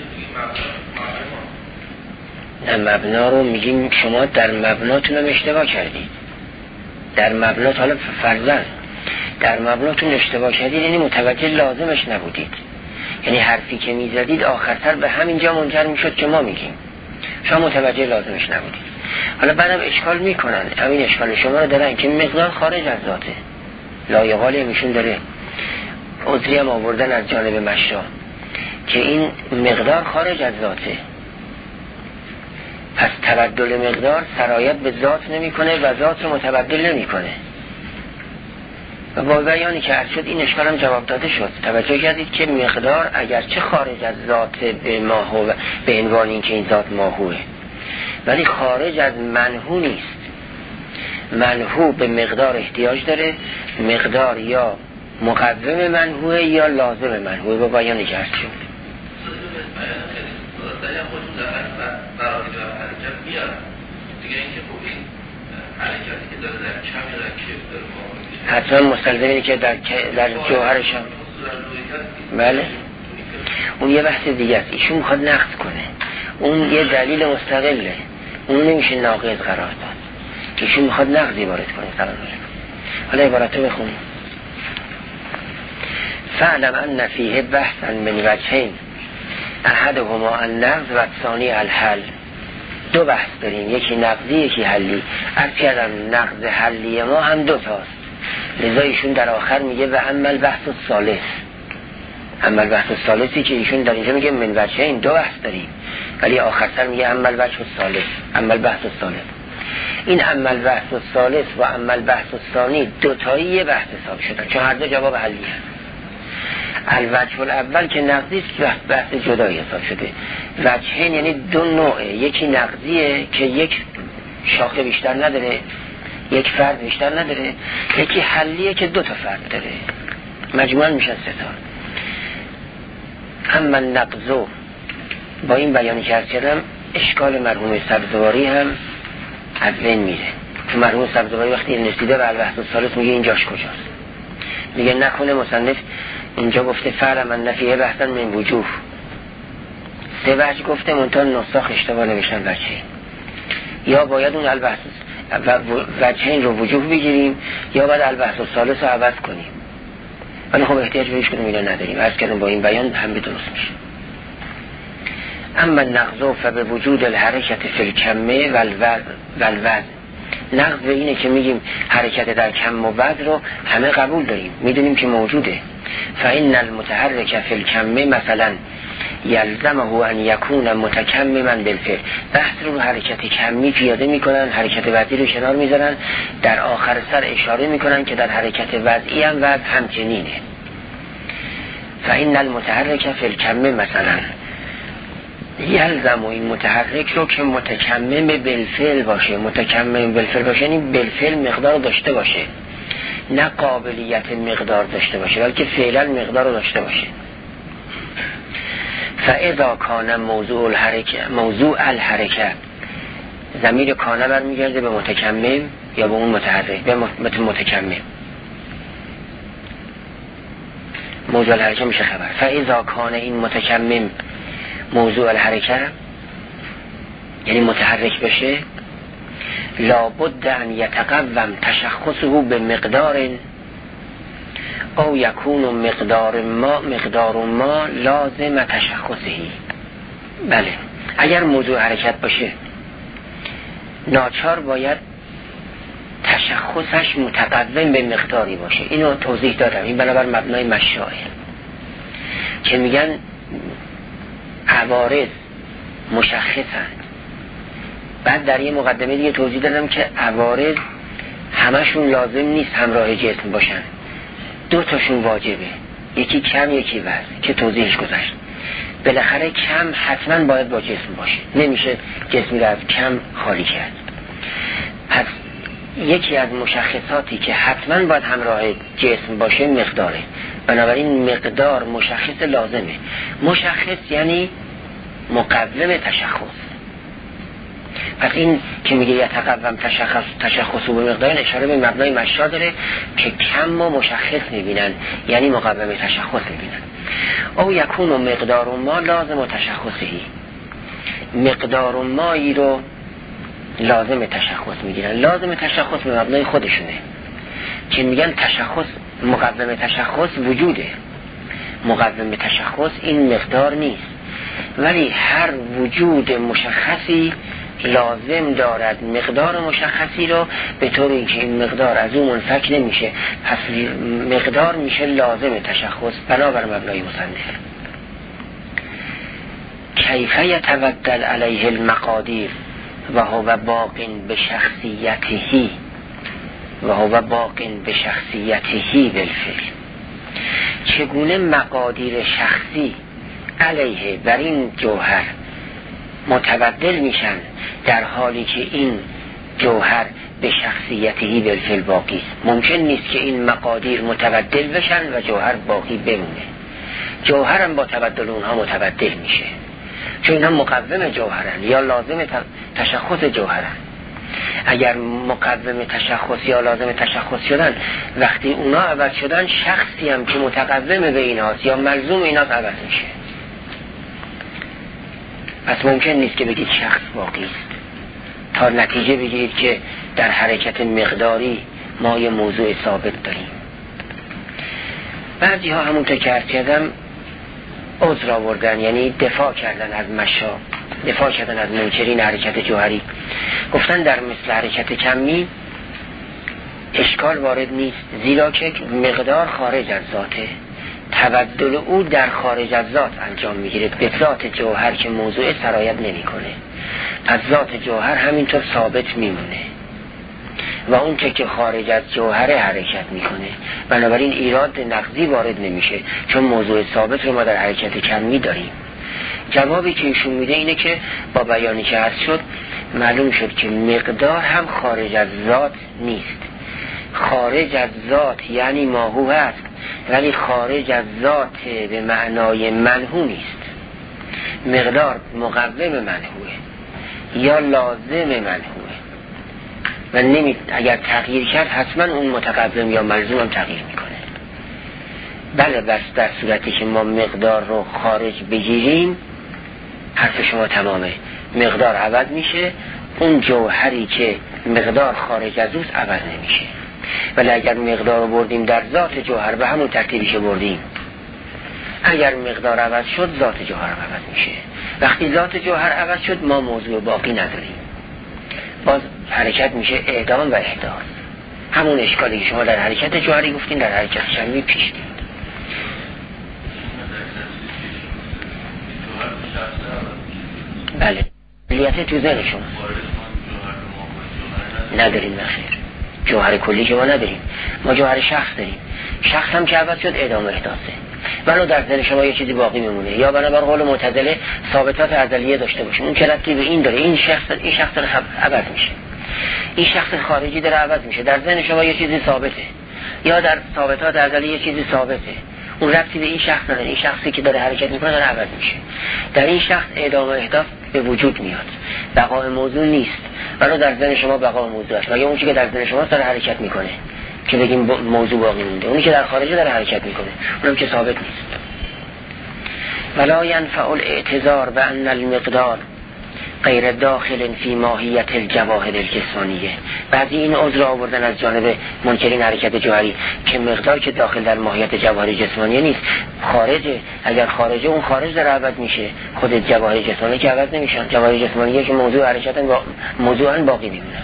بین نه مبنا رو میگیم شما در مبناتون هم اشتباه کردید. در مبنات حالا فرضاً در مبناتون اشتباه کردید یعنی متوجه لازمش نبودید، یعنی حرفی که میزدید آخرتر به همینجا منجر میشد که ما میگیم شما متوجه لازمش نبودید. حالا بعدم اشکال میکنن، همین اشکال شما رو دارن که مقدار خارج از ذاته. لایقالی میشون داره عذری هم آوردن از جانب مشا که این مقدار خارج از ذاته، پس تبدل مقدار سرایت به ذات نمیکنه و ذات رو متبدل نمیکنه. و با بیانی که عرض شد این اشکال هم جواب داده شد. توجه کردید که مقدار اگرچه خارج از ذات به ماهو به عنوان این که این ذات ماهوه، ولی خارج از منهو نیست. منهو به مقدار احتیاج داره، مقدار یا مقوم منهوه یا لازم منهوه. با بیانی که عرض شد حرکتی که داره در کم یا در کیف داره حتما مستلزمه که در جوهرش هم بله اون یه بحث دیگه است. ایشون میخواد نقد کنه، اون یه دلیل مستقله، اون نمیشه ناقض قرار داد. ایشون میخواد نقضی وارد کنه. سلام علیکم. حالا عبارتو بخونیم. فعلم ان فیه بحثا من وجهین احدهما النقض و الثانی الحل. دو بحث داریم، یکی نقضی یکی حلی. عرض کردم نقض حلی ما هم دو تاست، لذا ایشون در آخر میگه و اما بحث الثالث. اما بحث الثالثی که ایشون در اینجا میگه من وجهین دو بحث داریم، ولی آخر سر میگه اما الوجه الثالث، اما بحث الثالث. این اما البحث الثالث و اما البحث الثانی دوتایی یه بحث حساب شدن، چون هر دو جواب حلی هست. الوجه الاول که نقضی است بحث جدایی حساب شده. وجهین یعنی دو نوعه، یکی نقضیه که یک شاخه بیشتر نداره، یک فرد بیشتر نداره، یکی حلیه که دو تا فرد داره، مجموعاً میشن سه تا. اما نقضو با این بیانی که عرض کردم اشکال مرحوم سبزواری هم از بین میره. تو مرحوم سبزواری وقتی رسیده به البحث الثالث میگه اینجاش کجاست، میگه نکنه مصنف اینجا گفته فعل من نفیه بحثا من وجوه، سه وجه گفته منتها نساخ اشتباه نوشتن وجهین، یا باید اون البحث وجهین رو وجوه بگیریم یا باید البحث الثالث رو عوض کنیم، ولی خب احتیاج به هیچ کدوم اینا نداریم. عرض کردم با این بیان هم درست میشه. اما نقض فبه وجود الحرکت فی الکمه والوزن، نقض اینه که میگیم حرکت در کم و وزن رو همه قبول داریم، میدونیم که موجوده. فإن المتحرک فی الکمه مثلا یلزمه ان یکون متکمما بالفعل، بحث رو حرکت کمی پیاده میکنن، حرکت وضعی رو کنار میذارن، در آخر سر اشاره میکنن که در حرکت وضعی هم وضع همچنینه. فإن المتحرک فی الکمه مثلا یلزم، این متحرک رو که متکمم بالفعل باشه، متکمم بالفعل باشه یعنی بالفعل مقدار داشته باشه، نه قابلیت مقدار داشته باشه بلکه فعلا مقدار داشته باشه. فاذا کان موضوع الحرکه ضمیر کانه برمیگرده به متکمم یا به اون متحرک، به متکمم. موضوع الحرکه میشه خبر. فاذا کان این متکمم موضوع الحرکه یعنی متحرک بشه، لابد ان یتقوم تشخصه به مقدار او یکون مقدار ما لازم تشخصه. بله، اگر موضوع حرکت باشه ناچار باید تشخصش متقوم به مقداری باشه. اینو توضیح دادم، این بنابر مبنای مشاعر که میگن عوارض مشخصند. بعد در یه مقدمه دیگه توضیح دادم که عوارض همشون لازم نیست همراه جسم باشن، دو تاشون واجبه، یکی کم یکی وزن که توضیحش گذاشت. بالاخره کم حتما باید با جسم باشه، نمیشه جسمی رو از کم خالی کرد. پس یکی از مشخصاتی که حتما باید همراه جسم باشه مقداره، بنابراین مقدار مشخص لازمه. مشخص یعنی مقوم تشخص. پس این که میگه یتقوم تشخص به مقدار اشاره به مبنای مشاعر داره که کم و مشخص میبینن، یعنی مقوم تشخص میبینن. او یکون مقدار ما لازم تشخصی، مقدار مایی رو لازم تشخص میگیرن. لازم تشخص به مبنای خودشونه که میگن تشخص، مقوم تشخص وجوده، مقوم تشخص این مقدار نیست، ولی هر وجود مشخصی لازم دارد مقدار مشخصی رو، به طور اینکه این مقدار از اون منفک نمیشه، پس مقدار میشه لازم تشخص بنابر مبنای مصنف. کیف یتبدل علیه المقادیر و هو باق بشخصیته بالفعل. چگونه مقادیر شخصی علیه بر این جوهر متبدل میشن در حالی که این جوهر به شخصیتی بالفعل باقی است. ممکن نیست که این مقادیر متبدل بشن و جوهر باقی بمونه. جوهر هم با تبدل اونها متبدل میشه، چون اینها مقوم جوهرن یا لازم تشخص جوهرن. اگر مقوم تشخص یا لازم تشخص شدن، وقتی اونا عوض شدن شخصی هم که متقوم به ایناست یا ملزوم ایناست عوض میشه. پس ممکن نیست که بگید شخص باقی است تا نتیجه بگیرید که در حرکت مقداری ما یه موضوع ثابت داریم. بعضی ها همونطور که عرض کردم عذر آوردن، یعنی دفاع کردن از مشا، دفاع کردن از منکرین حرکت جوهری. گفتن در مثل حرکت کمی اشکال وارد نیست، زیرا که مقدار خارج از ذاته، تبدل او در خارج از ذات انجام میگیره، به ذات جوهر که موضوع سرایت نمی کنه. پس ذات جوهر همینطور ثابت میمونه. و اون چه که خارج از جوهر حرکت میکنه. بنابراین ایراد نقضی وارد نمیشه، چون موضوع ثابت رو ما در حرکت کمی داریم. جوابی که ایشون میده اینه که با بیانی که عرض شد معلوم شد که مقدار هم خارج از ذات نیست. خارج از ذات یعنی ماهو هست، ولی خارج از ذات به معنای منهو نیست. مقدار مقوم منهوه یا لازم منهوه و اگر تغییر کرد حتما اون متقوم یا ملزوم هم تغییر میکنه. بله، بس در صورتی که ما مقدار رو خارج بگیریم حرف شما تمامه، مقدار عوض میشه، اون جوهری که مقدار خارج از اوست عوض نمیشه. ولی اگر مقدار رو بردیم در ذات جوهر به همون ترتیبی که بردیم، اگر مقدار عوض شد ذات جوهر عوض میشه. وقتی ذات جوهر عوض شد ما موضوع باقی نداریم، باز حرکت میشه اعدام و احداث. همون اشکالی که شما در حرکت جوهری گفتین در حرکت شمی پیش میاد. بله، کلیت تو ذهن شما نداریم. نخیر، جوهر کلی که ما نداریم، ما جوهر شخص داریم. شخص هم که عوض شد اعدام و احداثه. ولو در ذهن شما یه چیزی باقی میمونه، یا بنابر قول معتزله ثابتات ازلیه داشته باشه، اون که ربطی به این داره، این شخص عوض میشه، این شخص خارجی داره عوض میشه. در ذهن شما یه چیزی ثابته، یا در ثابتات ازلیه یه چیزی ثابته، اون ربطی به این شخص نداره، این شخصی که داره حرکت میکنه داره عوض میشه. در این شخص اعدام و احداث به وجود میاد، بقای موضوع نیست. ولو در ذهن شما بقای موضوع است، مگه اون چیزی که در ذهن شما داره حرکت میکنه که بگیم موضوع باقی مونده، اونی که در خارجه داره حرکت میکنه اونم که ثابت نیست. ولا ينفع الاعتذار بأن المقدار غیر داخل فی ماهیت الجواهر الجسمانیه. بعضی این عذر آوردن از جانب منکرین حرکت جوهری که مقدار که داخل در ماهیت جواهر جسمانیه نیست، خارجه. اگر خارجه اون خارج داره عوض میشه، خود جواهر جسمانی که عوض نمیشن. جواهر جسمانیه که موضوع حرکت موضوعا باقی میمونن.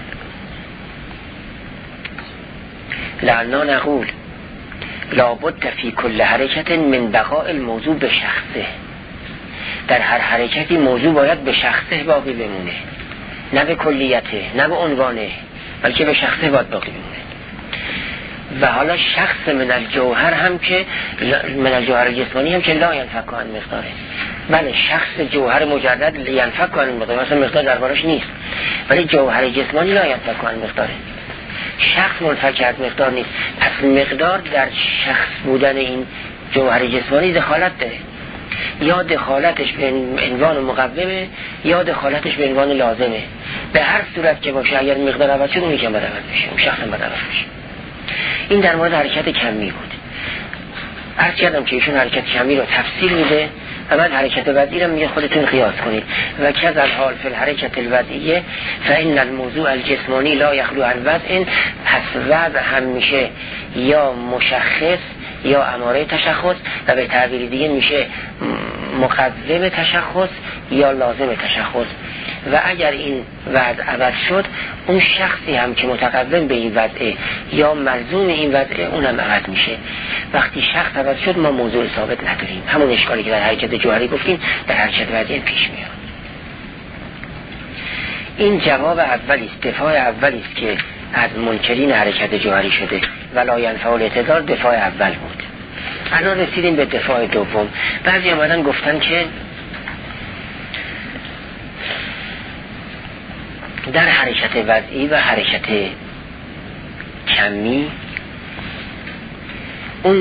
لعنا نقول لابد فی کل حرکت من بقاء الموضوع به شخصه. در هر حرکتی موضوع باید به شخصه باقی بمونه، نه به کلیته، نه به عنوانه، بلکه به شخصه باید باقی بمونه. و حالا شخص من الجوهر هم که من الجوهر جسمانی هم که لا ینفک عن مقداره. بله، شخص جوهر مجرد ینفک عن مقداره، مثلا مقدار دربارش نیست، ولی جوهر جسمانی لا ینفک عن مقداره. شخص منفک از مقدار نیست. پس مقدار در شخص بودن این جوهر جسمانی دخالت داره، یا دخالتش به عنوان مقومه یا دخالتش به عنوان لازمه. به هر صورت که باشه اگر مقدار عوض شد اون یکم باید عوض بشه، اون شخص هم باید عوض بشه. این در مورد حرکت کمی بود. عرض کردم که ایشون حرکت کمی رو تفصیل میده و بعد حرکت وضعی رو میگه خودتون قیاس کنید. و کذا الحال فی الحرکت الوضعیه فإن الموضوع الجسمانی لا یخلو عن وضع. پس وضع هم میشه یا مشخص یا اماره تشخص و به تعبیر دیگه میشه مقدم تشخص یا لازم تشخص. و اگر این وضع عوض شد اون شخصی هم که متقدم به این وضعه یا ملزوم این وضعه اونم عوض میشه. وقتی شخص عوض شد ما موضوع ثابت نداریم. همون اشکالی که در حرکت جوهری گفتیم در حرکت وضعی پیش میاد. این جواب اولی است، دفاع اولی است که از منکرین حرکت جوهری شده. ولا ینفع الاعتذار دفاع اول بود. الان رسیدیم به دفاع دوم. بعضی آمدن گفتن که در حرکت وضعی و حرکت کمی اون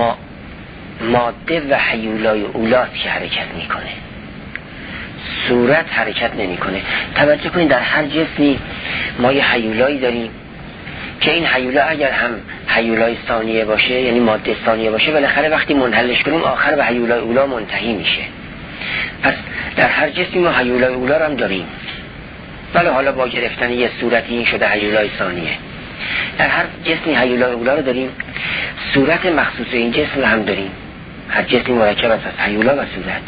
ماده و حیولای اولاست که حرکت میکنه، صورت حرکت نمیکنه. توجه کنید در هر جسمی ما یه حیولایی داریم که این حیولا اگر هم حیولای ثانیه باشه یعنی ماده ثانیه باشه بالاخره وقتی منحلش کنیم آخر به حیولای اولا منتهی میشه. پس در هر جسمی ما حیولای اولا هم داریم، ولی حالا با گرفتن یه صورتی این شده حیولای ثانیه. در هر جسمی حیولای اولا رو داریم، صورت مخصوص این جسم رو هم داریم. هر جسمی مرکب است از حیولا و صورت.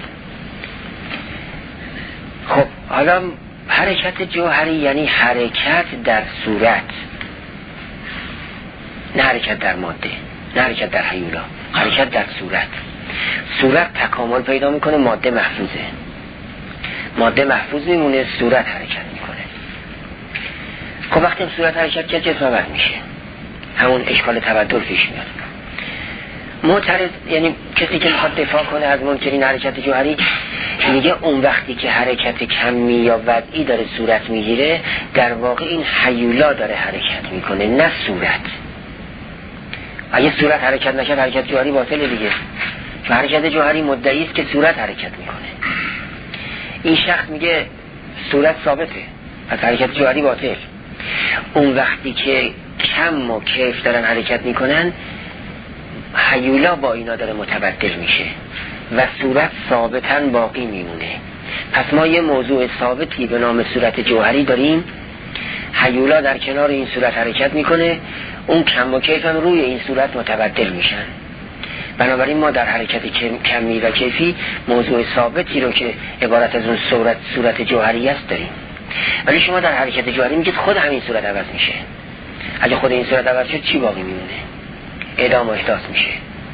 خب حالا حرکت جوهری یعنی حرکت در صورت، نه حرکت در ماده، نه حرکت در حیولا، حرکت در صورت. صورت تکامل پیدا میکنه، ماده محفوظه، ماده محفوظ میمونه، صورت حرکت میکنه. خب وقتی صورت حرکت کرد جسم عوض میشه، همون اشکال تبدل پیش میاد. معترض یعنی کسی که میخواد دفاع کنه از منکرین حرکت جوهری میگه اون وقتی که حرکت کمی یا وضعی داره صورت میگیره در واقع این هیولا داره حرکت میکنه نه صورت. اگه صورت حرکت نشه حرکت جوهری باطله دیگه، چون حرکت جوهری مدعی است که صورت حرکت میکنه. این شخص میگه صورت ثابته از حرکت جوهری باطل. اون وقتی که کم و کیف دارن حرکت میکنن هیولا با اینا داره متبدل میشه و صورت ثابتاً باقی میمونه. پس ما یه موضوع ثابتی به نام صورت جوهری داریم، هیولا در کنار این صورت حرکت میکنه، اون کم و کیف هم روی این صورت متبدل میشن. بنابراین ما در حرکت کمی و کیفی موضوع ثابتی رو که عبارت از اون صورت جوهری است داریم. ولی شما در حرکت جوهری میگید خود همین صورت عوض میشه. اگه خود این صورت عوض شد چی باقی میمونه؟ اعدام و احداث میشه،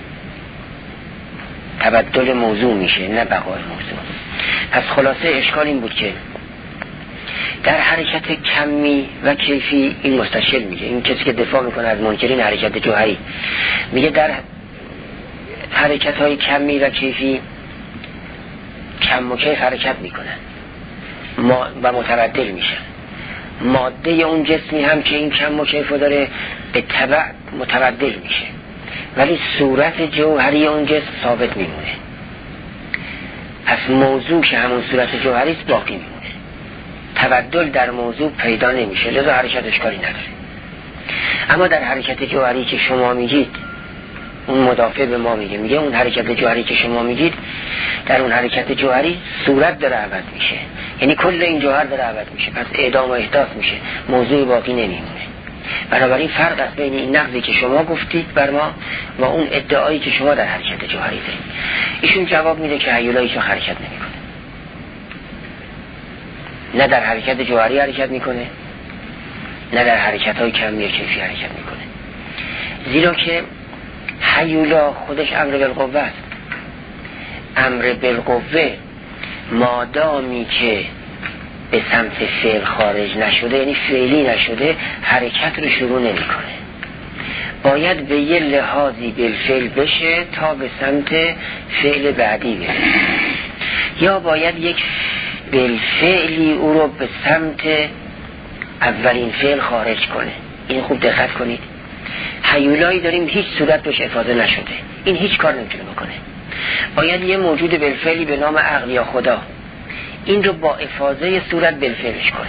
تبدل موضوع میشه نه بقای موضوع. پس خلاصه اشکال این بود که در حرکت کمی و کیفی این مستشل میگه، این کسی که دفاع میکنه از منکرین حرکت جوهری میگه در حرکت های کمی و کیفی کم و کیف حرکت میکنن و متبدل میشن. ماده اون جسمی هم که این کم و کیف داره به تبع متبدل میشه، ولی صورت جوهری اون جسم ثابت میمونه. پس موضوع که همون صورت جوهری است باقی میمونه، تبدل در موضوع پیدا نمیشه، لذا حرکت اشکالی نداره. اما در حرکت جوهری که شما میگید، اون مدافع به ما میگه اون حرکت جوهری که شما میگید در اون حرکت جوهری صورت داره عوض میشه، یعنی کل این جوهر داره عوض میشه، پس اعدام و احداث میشه، موضوع باقی نمیمونه. بنابراین فرق است بین این نقضی که شما گفتید بر ما و اون ادعایی که شما در حرکت جوهری دارید. ایشون جواب میده که هیولا هیچ حرکت نمیکنه، نه در حرکت جوهری حرکت میکنه نه در حرکت های کمی کیفی حرکت میکنه، زیرا که هیولا خودش امر بالقوه است. امر بالقوه مادامی که به سمت فعل خارج نشده، یعنی فعلی نشده، حرکت رو شروع نمیکنه. باید به یه لحاظی بالفعل بشه تا به سمت فعل بعدی بره، یا باید یک بالفعلی او رو به سمت اولین فعل خارج کنه. این خوب دقت کنید. هیولایی داریم هیچ صورت بهش افاده نشده، این هیچ کار نمیتونه بکنه. باید یه موجود بالفعلی به نام عقل یا خدا این رو با افاده صورت بالفعلش کنه.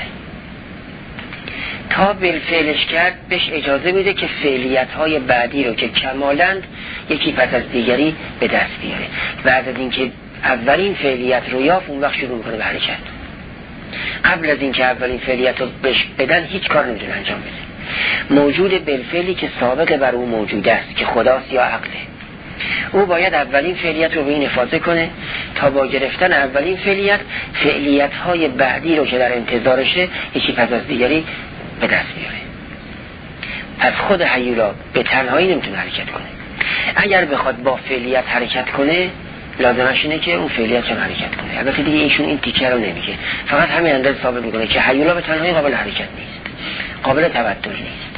تا بالفعلش کرد بهش اجازه میده که فعلیت‌های بعدی رو که کمالند یکی پس از دیگری به دست بیاره. بعد از اینکه اولین فعلیت رو یافت اون وقت شروع میکنه به حرکت. قبل از اینکه اولین فعلیت رو بهش بدن هیچ کار نمیتونه انجام بده. موجود بالفعلی که سابق بر او موجود است که خداست یا عقله، او باید اولین فعلیت رو به این افاضه کنه تا با گرفتن اولین فعلیت‌های بعدی رو که در انتظارشه یکی پس از دیگری به دست بیاره. پس خود هیولا به تنهایی نمیتونه حرکت کنه. اگر بخواد با فعلیت حرکت کنه لازمش اینه که اون فعلیت هم حرکت کنه. البته دیگه ایشون این تیکه رو نمیگه، فقط همین اندازه ثابت میکنه که هیولا به تنهایی قابل حرکت نیست، قابل تبدل نیست.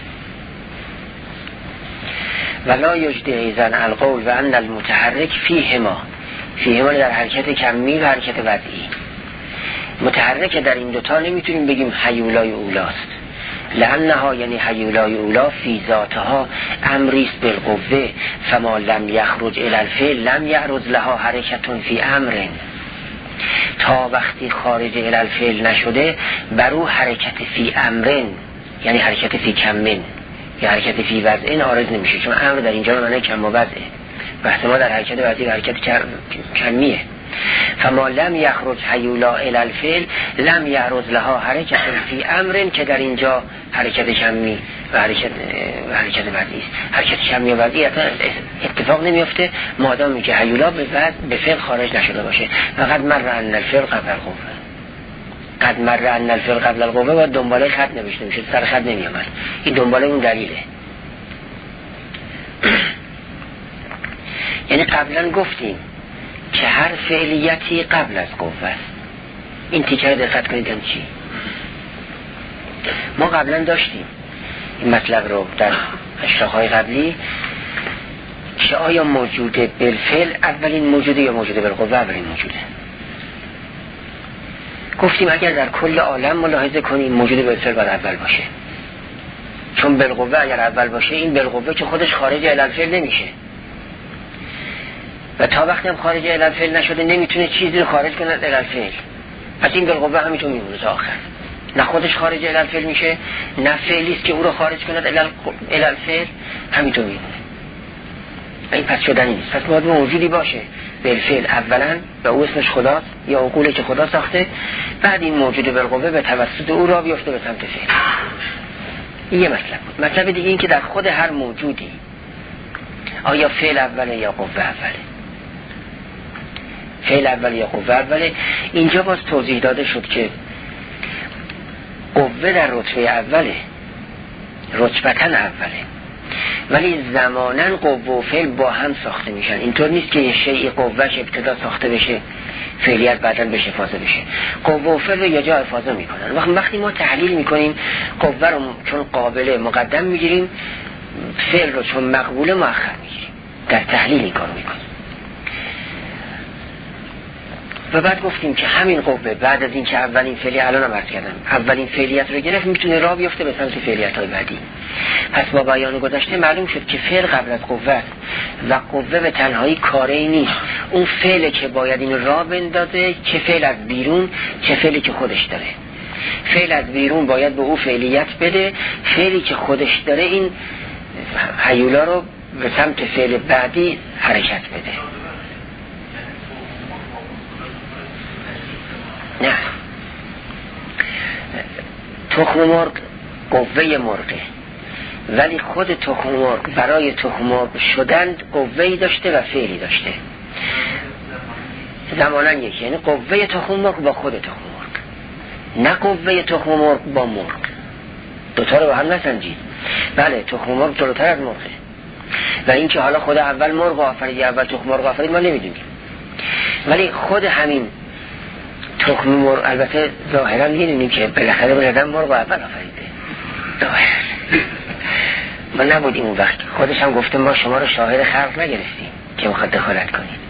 ولا یجدی ایزن القول و ان المتحرک فیهما در حرکت کمی و حرکت وضعی. متحرک در این دوتا نمیتونیم بگیم هیولای اولاست، لانها یعنی هیولای اولا فی ذاتها امریست بالقوه فما لم یخرج الی الفعل لم یعرض لها حرکتون فی امر. تا وقتی خارج الی الفعل نشده بر او حرکت فی امر یعنی حرکت فی کمن یا حرکت فی وضع عارض نمیشه، چون امر در اینجا معنی کم و وضعه. بحث ما در حرکت وضعی و حرکت کمیه. فما لم یخرج هیولا الی الفعل لم یعرض لها حرکت فی امر که در اینجا حرکت کمی و حرکت وضعی است. حرکت کمی و وضعی اتفاق نمیفته مادامی که هیولا به فعل خارج نشده باشه. فقط مر ان الفعل قبل القوه، قد مر ان الفعل قبل القوه و دنباله خط نوشته میشه، سر خط نمیامد. این دنباله اون دلیله. یعنی قبلا گفتیم که هر فعلیتی قبل از قوه است. این تیکه رو دقت کنید. چی ما قبلا داشتیم این مطلب رو در اشراق‌های قبلی که آیا موجوده بالفعل اولین موجوده یا موجوده بالقوه اولین موجوده. گفتیم اگر در کل عالم ملاحظه کنیم موجوده بالفعل باید اول باشه، چون بالقوه اگر اول باشه این بالقوه که خودش خارج الالفعل نمیشه و تا وقتی هم خارج الالفعل نشده نمیتونه چیزی رو خارج کنه از الالفعل، پس این بالقوه همینطور میمونه تا آخر، نه خودش خارج الالفعل میشه نه فعلیست که او رو خارج کنه الالفعل، همینطور میمونه. این پس شدنی نیست. پس باید موجودی باشه بالفعل اولا و او اسمش خداست یا عقوله که خدا ساخته، بعد این موجود بالقوه به توسط او را بیفته به سمت فعل. این یه مطلب بود. مطلب دیگه این که در خود هر موجودی آیا فعل اوله یا قوه اوله، فعل اوله یا قوه اوله. اینجا باز توضیح داده شد که قوه در رتبه اوله، رتبتاً اوله، ولی زماناً قوه و فعل با هم ساخته میشن. اینطور نیست که یه شیء قوهش ابتدا ساخته بشه فعلیت بعداً بشه فازه بشه. قوه و فعل رو یه جا افاضه میکنن. وقتی ما تحلیل میکنیم قوه رو چون قابله مقدم میگیریم، فعل رو چون مقبوله مؤخر میگیریم. در تحلیل این کار میکنیم. و بعد گفتیم که همین قوه بعد از این که اولین فعلی الان هم عرض کردم اولین فعلیت رو گرفت میتونه راه بیفته به سمت فعلیت‌های بعدی. پس با بیان گذشته معلوم شد که فعل قبل از قوه است و قوه به تنهایی کاری نیست. اون فعلی که باید این راه بندازه، چه فعل از بیرون چه فعلی که خودش داره. فعل از بیرون باید به او فعلیت بده، فعلی که خودش داره این هیولا رو به سمت فعل بعدی حرکت بده. نه، تخم مرغ قوه مرغه، ولی خود تخم مرغ برای تخم مرغ شدن قوه‌ای داشته و فعلی داشته. زماناً یکی، یعنی قوه تخم مرغ با خود تخم مرغ، نه قوه تخم مرغ با مرغ. دوتا رو با هم نسنجید. بله تخم مرغ جلوتر از مرغه و این که حالا خود اول مرغ آفرید یا اول تخم مرغ آفرید ما نمیدونیم، ولی خود همین تخم مرغ البته ظاهرا میدونیم که بالاخره بلدن مرغ اول آفریده. ظاهرا ما نبودیم اون وقت. خودش هم گفته ما شما رو شاهد خلق نگرفتیم که میخواد دخالت کنید.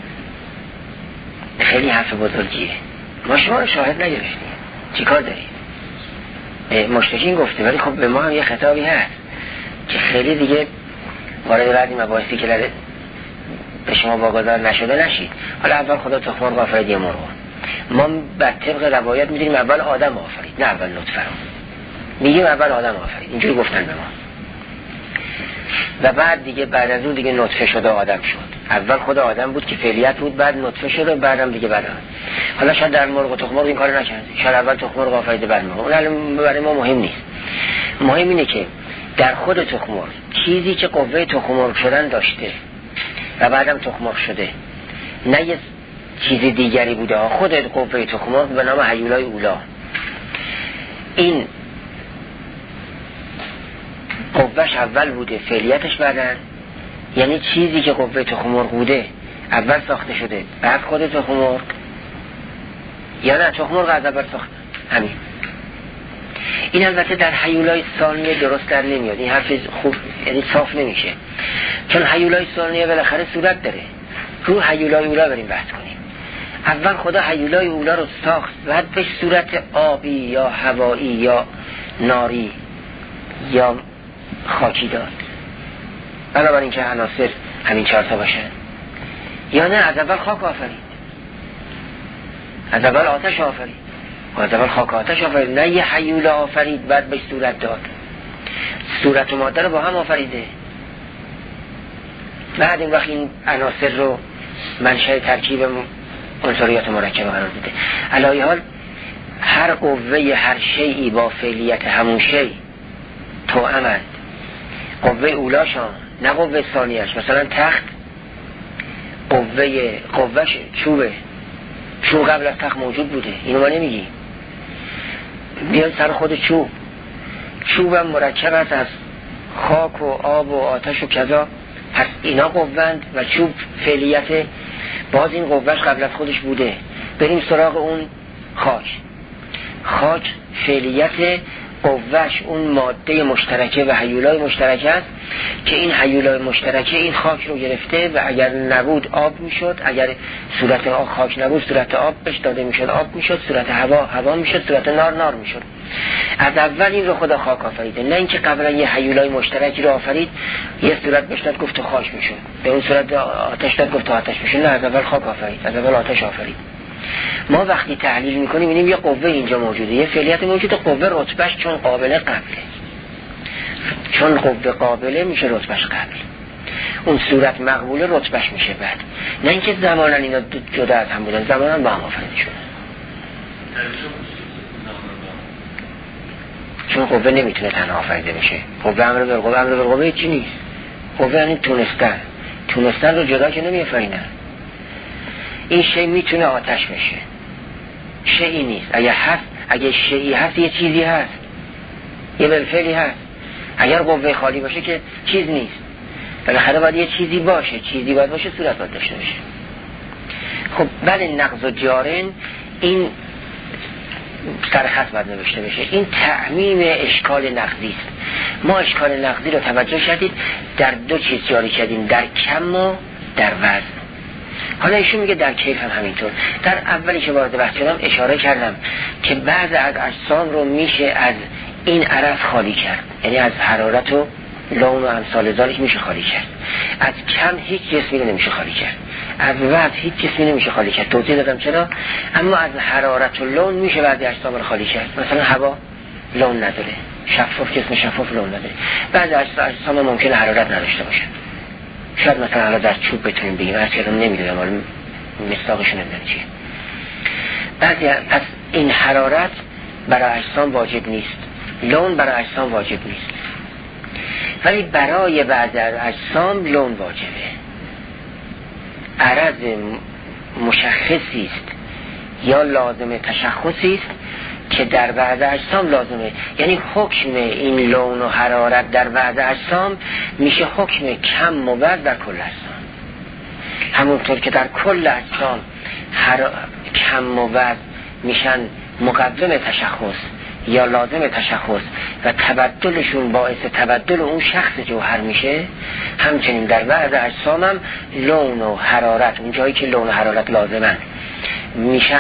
خیلی حرف بزرگیه. ما شما رو شاهد نگرفتیم، چی کار داریم؟ مشتکین گفته، ولی خب به ما هم یه خطابی هست که خیلی دیگه وارد بعدی مباحثی که به شما واگذار نشده نشید. حالا اول خدا تخم مرغ آفرید یا مرغ. ما بر طبق روایت میدونیم اول آدم آفرید، نه اول نطفه رو. میگیم اول آدم آفرید، اینجوری گفتن به ما. و بعد دیگه بعد از اون دیگه نطفه شده آدم شد. اول خود آدم بود که فعلیت بود، بعد نطفه شده و بعدم دیگه بعد. حالا شاید در مرغ و تخم مرغ این کارو نکنه، شاید اول تخم مرغ آفرید بعد مرغ. اون برای ما مهم نیست. مهم اینه که در خود تخم مرغ چیزی که قوه تخم مرغ شدن داشته و بعدم تخم مرغ شده، نه یه چیز دیگری بوده. خود قوه تخم مرغ به نام هیولای اولا، این قوهش اول بوده فعلیتش بعدن، یعنی چیزی که قوه تخم مرغ بوده اول ساخته شده بعد خود تخم مرغ، یا نه تخم مرغ از اول ساخته. همین. این البته در هیولای ثانیه درست در نمیاد، این حرف خوب یعنی صاف نمیشه، چون هیولای ثانیه بالاخره صورت داره. رو هیولای اولا بریم بحث کنیم. اول خدا هیولای اولا رو ساخت، بعد به صورت آبی یا هوایی یا ناری یا خاکی داد، بنابراین که عناصر همین 4 تا باشن. یا نه از اول خاک آفرید، از اول آتش آفرید، از اول خاک آتش آفرید، نه یه هیولا آفرید بعد به صورت داد. صورت و ماده رو با هم آفریده، بعد این وقت این عناصر رو منشأ ترکیب عنصریات مرکبه قرار داده. علی حال هر قوه هر شیئی با فعلیت همون شیء توأمند. قوه اولاشان نه قوه ثانیش. مثلا تخت قوهش چوبه، چوب قبل از تخت موجود بوده، اینو ما نمیگیم. بیان سر خود چوبم مرکب است از خاک و آب و آتش و کذا، پس اینا قوه‌اند و چوب فعلیت باز این قوهش قبل از خودش بوده. بریم سراغ اون خاک فعلیت قوهش اون ماده مشترکه و هیولای مشترکه است که این هیولای مشترکه این خاک رو گرفته و اگر نبود آب میشد، اگر صورت خاک نبود صورت آب بهش داده میشد آب میشد، صورت هوا میشد، صورت نار میشد. از اول این رو خدا خاک آفریده، نه اینکه قبلا یه هیولای مشترکی رو آفرید یه صورت بهش داد گفت خاک میشد، به اون صورت آتش داد گفت آتش میشد. نه، از اول خاک آفرید، از اول آتش آفرید. ما وقتی تحلیل میکنیم میبینیم یه قوه اینجا موجوده، یه فعلیت موجوده، قوه رتبهش چون قابله قبله، چون قوه قابله میشه رتبهش قبل، اون صورت مقبوله رتبهش میشه بعد. نه اینکه زمانا اینا جدا از هم بودن، زمانا با هم آفریده شدن. چون قوه نمیتونه تنها آفریده بشه. قوه امر بالقوه چی نیست. قوه یعنی تونستن رو جدا که نمیافرینن. این شی میتونه آتش بشه، شیئی نیست. اگه شیئی هست یه چیزی هست، یه بالفعلی هست. اگر قوه خالی باشه که چیز نیست، بالاخره باید یه چیزی باشه، چیزی باید باشه، صورت باید داشته باشه. خب بله، نقض و جارن این سرخط باید نوشته بشه. این تعمیم اشکال نقضی است. ما اشکال نقضی رو توجه شدید در دو چیز جاری کردیم، در کم و در وزن. حالا ایشون میگه در کیف هم همینطور. در اولی که وارد بحث شدم اشاره کردم که بعض از اجسام رو میشه از این عرض خالی کرد، یعنی از حرارت و لون و امثال ذالک میشه خالی کرد. از کم هیچ جسمی رو نمیشه خالی کرد، از وزن هیچ جسمی نمیشه خالی کرد. توضیح دادم چرا. اما از حرارت و لون میشه بعضی اجسام رو خالی کرد. مثلا هوا لون نداره، جسم شفاف لون نداره. بعضی اجسام ممکنه حرارت نداشته باشه. شاید مثلا حالا در چوب بتونیم بگیم، از کردم نمیدونم، حالا مصداقشون نمیدونم چیه. بعضی از این حرارت برای اجسام واجب نیست، لون برای اجسام واجب نیست، ولی برای بعضی اجسام لون واجبه. عرض مشخصی است یا لازم تشخصی است که در بعض اجسام لازمه. یعنی حکم این لون و حرارت در بعض اجسام میشه حکم کم و وزن در کل اجسام. همونطور که در کل اجسام کم و وزن میشن مقدم تشخص یا لازم تشخص و تبدلشون باعث تبدل اون شخص جوهر میشه، همچنین در بعض اجسام هم لون و حرارت، اون جایی که لون و حرارت لازمن، میشن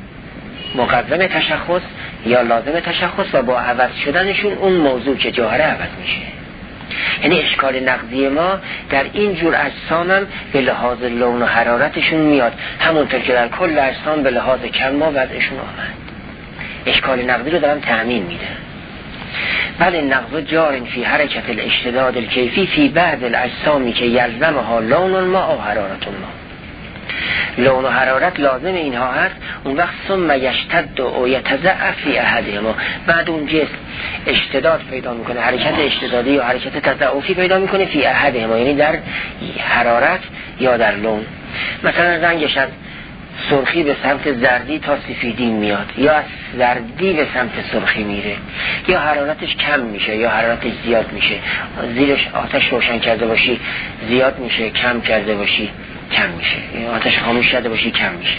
مقدم تشخص یا لازم تشخص و با عوض شدنشون اون موضوع که جوهره عوض میشه. یعنی اشکال نقضی ما در این جور اجسام هم به لحاظ لون و حرارتشون میاد، همونطور که در کل اجسام به لحاظ کم و وضعشون آمد. اشکال نقضی رو دارم تعمین میده. بله، نقض جار فی حرکت الاشتداد الکیفی فی بعض الاجسامی که یلزمها لون ما و حرارت ما. لون و حرارت لازم اینها هست. اون وقت ثم یشتد و یتضعف فی احدهما، بعد اون جسم اشتداد پیدا میکنه، حرکت اشتدادی یا حرکت تضعفی پیدا میکنه فی احدهما، یعنی در حرارت یا در لون. مثلا رنگش از سرخی به سمت زردی تا سفیدی میاد، یا از زردی به سمت سرخی میره، یا حرارتش کم میشه یا حرارتش زیاد میشه. زیرش آتش روشن کرده باشی زیاد میشه، کم کرده باشی کم میشه، یا آتش خاموش کرده باشی کم میشه.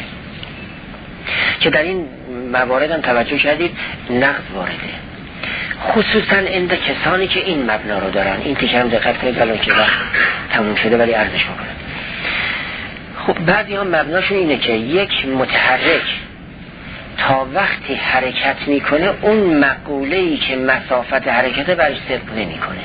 که در این موارد هم توجه کردید نقض وارده، خصوصا عند کسانی که این مبنا رو دارن. این تیکه هم دقت کنید الان که وقت تموم شده ولی عرضش میکنم. خب بعضی ها مبناشون اینه که یک متحرک تا وقتی حرکت میکنه اون مقوله‌ای که مسافت حرکت برش صدق نمیکنه.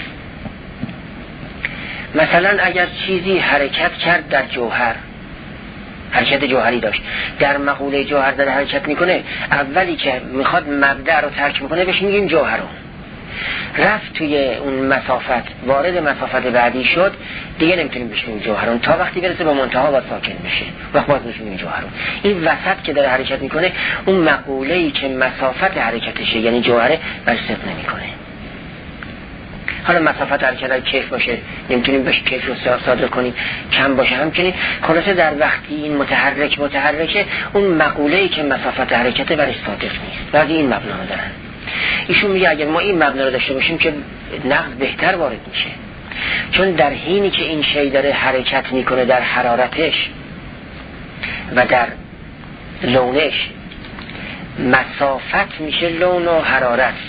مثلا اگر چیزی حرکت کرد در جوهر، حرکت جوهری داشت، در مقوله جوهر در حرکت میکنه، اولی که میخواد مبدأ رو ترک میکنه بهش میگیم جوهرون. رفت توی اون مسافت، وارد مسافت بعدی شد، دیگه نمیتونیم بهش بگیم جوهرون تا وقتی برسه به منتها و ساکن بشه، وقت باز بهش میگیم جوهرون. این وسط که داره حرکت میکنه اون مقوله‌ای که مسافت حرکتشه یعنی جوهره برش صدق نمیکنه. حالا مسافت حرکت کیف باشه نمیتونیم بهش کیف رو صادر کنیم، کم باشه همچنین. خلاصه در وقتی این متحرکه اون مقوله‌ای که مسافت حرکت برش صادق نیست. بعضی این مبنا رو دارن. ایشون میگه اگر ما این مبنا رو داشته باشیم که نقض بهتر وارد میشه، چون در حینی که این شی داره حرکت میکنه در حرارتش و در لونش، مسافت میشه لون و حرارت.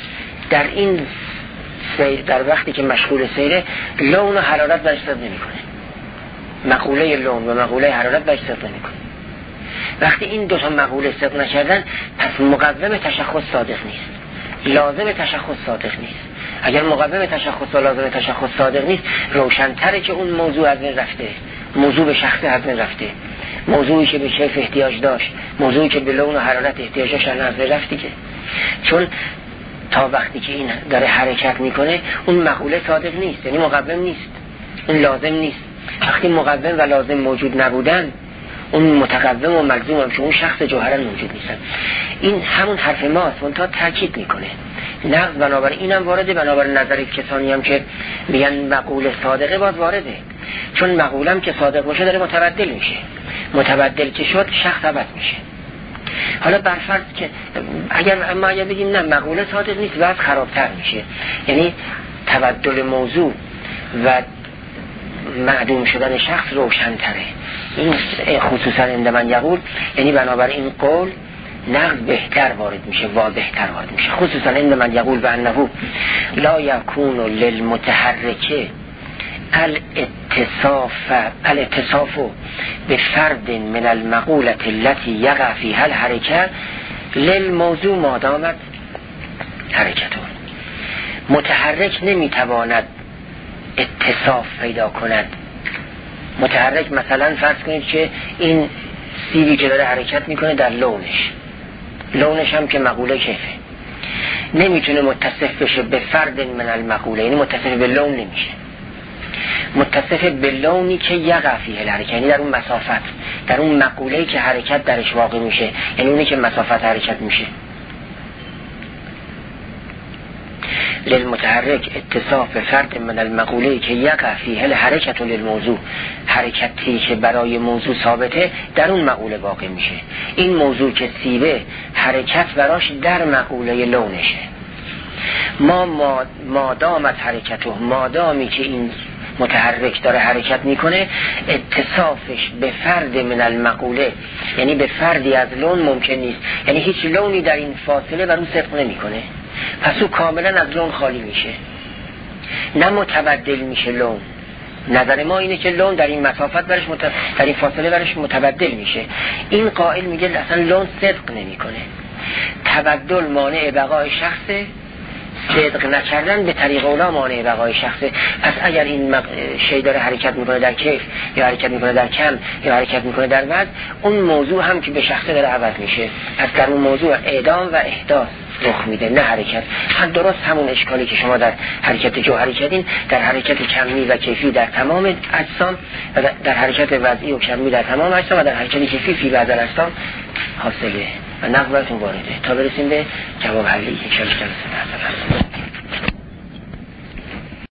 در این سیر، در وقتی که مشغول سیره، لون و حرارت برش صدق نمیکنه. مقوله لون و مقوله حرارت برش صدق نمیکنه. وقتی این دو تا مقوله صدق نکردن، پس مقوم تشخص صادق نیست، لازم تشخص صادق نیست. اگر مقوم تشخص و لازم تشخص صادق نیست، روشن‌تره که اون موضوع از بین رفته، موضوع به شخص از بین رفته، موضوعی که به کیف احتیاج داشت، موضوعی که به لون و حرارت احتیاج داشت از بین رفته. که چون تا وقتی که این داره حرکت میکنه، اون مقوله صادق نیست، یعنی مقوم نیست، اون لازم نیست. وقتی مقوم و لازم موجود نبودن، اون متقوم و ملزوم هم که اون شخص جوهرا موجود نیستن. این همون حرف ماست، اون تا تاکید میکنه. نقض بنابراین اینم وارده، بنابراین نظر کسانی هم که میگن مقوله صادقه باز وارده، چون مقولم که صادق باشه داره متبدل میشه، متبدل که شد شخص عوض میشه. حالا برفرض که اگر بگیم نه مقوله صادق نیست، وضع خرابتر میشه، یعنی تبدل موضوع و معدوم شدن شخص روشن‌تره. این خصوصا عند من یقول، یعنی بنابراین این قول نقض بهتر وارد میشه، واضح‌تر وارد میشه. خصوصا عند من یقول به انه لا یکون للمتحرک الاتصاف بفرد من المقولة التي یقع فيها الحرکه للموضوع ما دامت حرکته. متحرک نمیتواند اتصاف پیدا کند. متحرک مثلا فرض کنید که این سیبی که داره حرکت میکنه در لونش هم که مقوله کیفه، نمیتونه متصف بشه به فرد من المقوله، یعنی متصف به لون نمیشه، متصف به لونی که یقع فیه الحرکه، یعنی در اون مسافت، در اون مقوله‌ای که حرکت درش واقع میشه، یعنی اونی که مسافت حرکت میشه. للمتحرک اتصاف فرد من المقوله که یقع فیه الحرکت للموضوع، حرکتی که برای موضوع ثابته در اون مقوله واقع میشه. این موضوع که سیبه حرکت براش در مقوله لونشه. ما دامت حرکته، مادامی که این متحرک داره حرکت میکنه، اتصافش به فرد من المقوله، یعنی به فردی از لون ممکن نیست، یعنی هیچ لونی در این فاصله بر اون صدق نمیکنه، پس او کاملا از لون خالی میشه، نه متبدل میشه لون. نظر ما اینه که لون در این مسافت برش در این فاصله برش متبدل میشه. این قائل میگه اصلا لون صدق نمیکنه، تبدل مانع بقای شخصه، صدق نکردن به طریق اولا مانع بقای شخصه. پس اگر این شی داره حرکت میکنه در کیف، یا حرکت میکنه در کم، یا حرکت میکنه در وزن، اون موضوع هم که به شخصه داره عوض میشه، پس در اون موضوع اعدام و احداث رخ میده، نه حرکت. هم درست همون اشکالی که شما در حرکت جوهری کردین، در حرکت کمی و کیفی در تمام اجسام، و در حرکت وضعی و کمی در تمام اجسام، و در حرکت کیفی فی بعض الاجسام حاصله و نقض براتون وارده. تا برسیم به جواب حلی ان شاء الله.